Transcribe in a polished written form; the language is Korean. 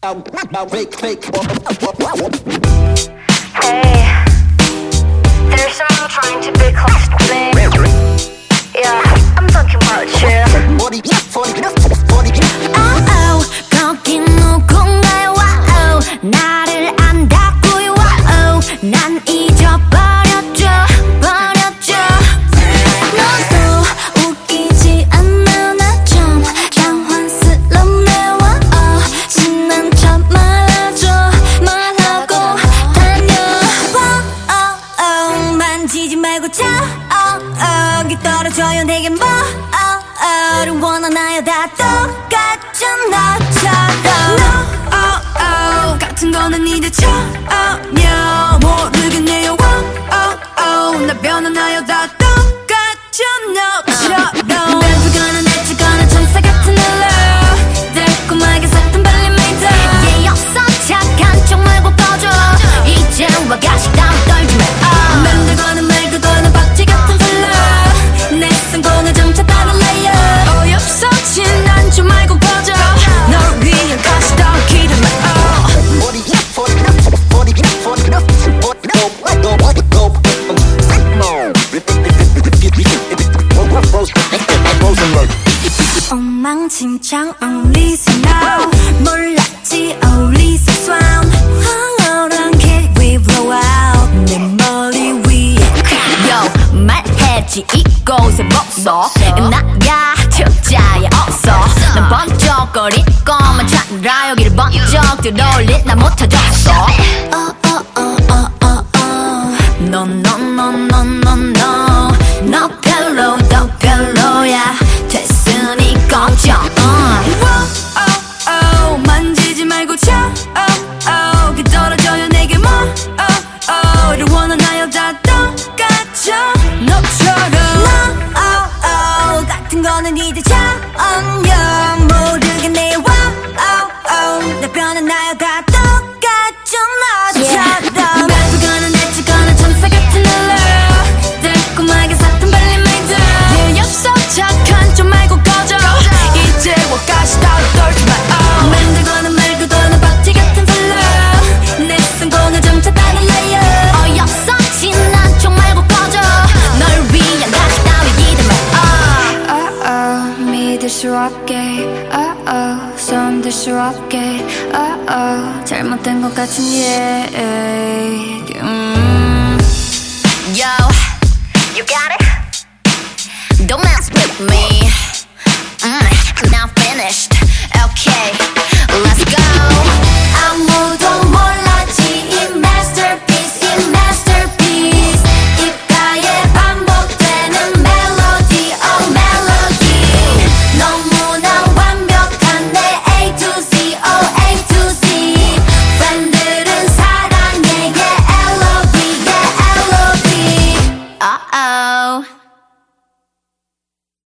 Hey, there's someone trying to be close to me. Yeah, I'm talking about you. Oh, 거기 누군가요? Wow, 나를 안다고요? Wow, 난 잊어버렸죠, 버렸죠. 너도 웃기지 않아 나 좀 당황스럽네. Wow, 신난 척 말아줘, 말하고 다녀. Wow, 만지지 말고 저기 떨어져요 내게 뭐를 원하나요? 다 똑같죠 너처럼. No, 같은 거는 이제 전혀 모르겠네요. 나 변하나요? 다 똑같죠 너처럼. 멘트거나 내치거나 천사 같은 널로 달콤하게 샀던 발리메이트. 예 없어 착한 척 말고 꺼져 이제 와 가식담 떨지 마. 만들거나 말거나 박쥐 같은 플러 내 성공을 점차 다른 레이어. 어이없어 지난 줄 말고 꺼져 널 위한 가식담 기름 마. 엉망진창 어울리서 now 몰랐지 어울리서 swoon. 황홀한 게 we blow out 내 머리 위에 Yo 말했지 이곳에 목소 나야 특자에 없어. 난 번쩍거리고만 찾느라 여기를 번쩍 들어올린 나 못해줬어. No no no no no no 너 별로 더 별로야 됐으니 꺼져. 만지지 말고 저기 떨어져요 내게 뭐를 원하나요? 다 똑같죠 너처럼. No, 같은 거는 이제 전혀 모르겠네요. 나 변하나요? 다 똑같죠 너처럼. 말투거나 내치거나 천사 같은 널로 달콤하게 샀던 발리메이트. 예 없어 착한 척 말고 꺼져 이제 와 가시다로 떨지 마. 만들거나 말거나 박쥐 같은 플러 내 성공을 점차 다른 레이어. 어이없어 지난 척 말고 꺼져 널 위한 가식 따위 기대 마. 믿을 수 없게 손들 수 없게 잘못된 것 같은 얘기. Yo, you got it? Don't mess with me.